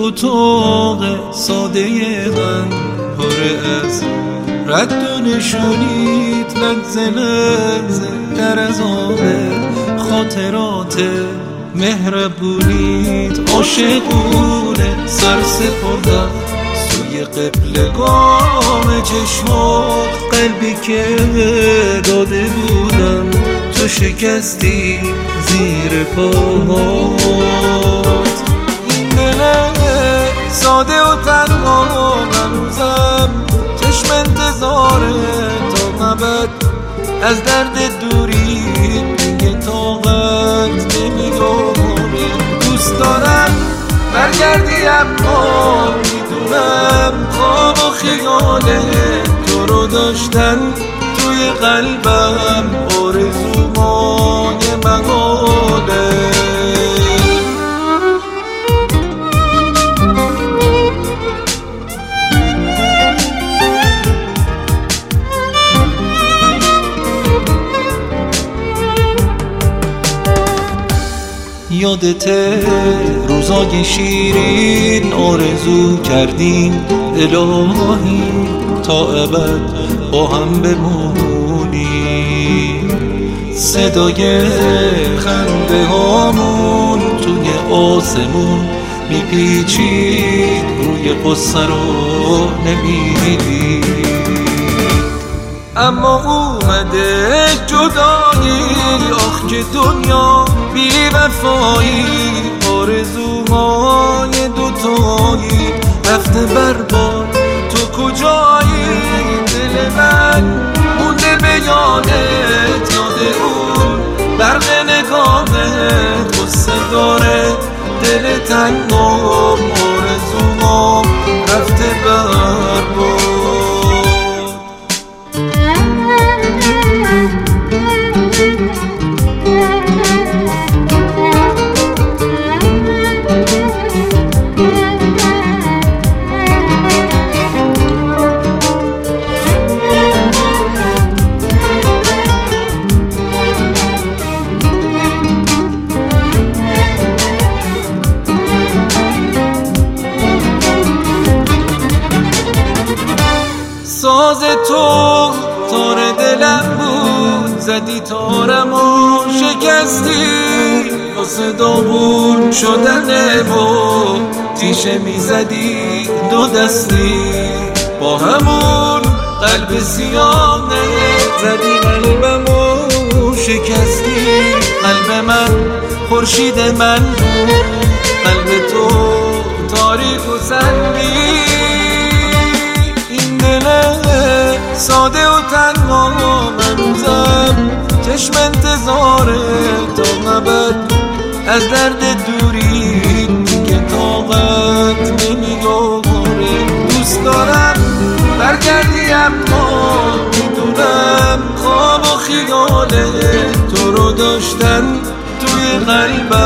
اتاق ساده من پره از رد و نشونیت، لحظه لحظه در از خاطرات مهربونیت. عاشقونه سر سپردم سوی قبلگاه چشمات، قلبی که داده بودم تو شکستی زیر پاهات. این دل ساده و تنها هنوزم چشم انتظاره تا ابد، از درد دوری دیگه طاقت نمیاره. دوست دارم برگردی اما میدونم خواب و خیال تو رو داشتن توی قلبم آرزومای مقاله. یادته روزای شیرین آرزو کردیم الهی تا ابد با هم بمونیم. صدای خنده هامون توی آسمون میپیچید، روی قصه رو نمیدید. اما اومده جدایی، آخ که دنیا بی وفایی، آرزوهای دوتایی رفته برباد. تو کجایی؟ دل من مونده به یادت، یاد اون برق نگاهت قصه داره دل تنگم، آرزوهام رفته برباد. ساز تو تار دلم بود، زدی تارم و شکستی، واسه داغون شدن با تیشه میزدی دو دستی. با همون قلب سیاه زدی قلبم و شکستی. قلب من خورشید من بود، قلب تو تاریک و سنگی. ساده و تنها هنوزم چشم انتظاره تا ابد، از درد دوری دیگه طاقت نمیاره. دوست دارم برگردی اما میدونم خواب و خیال تو رو داشتن توی قلبم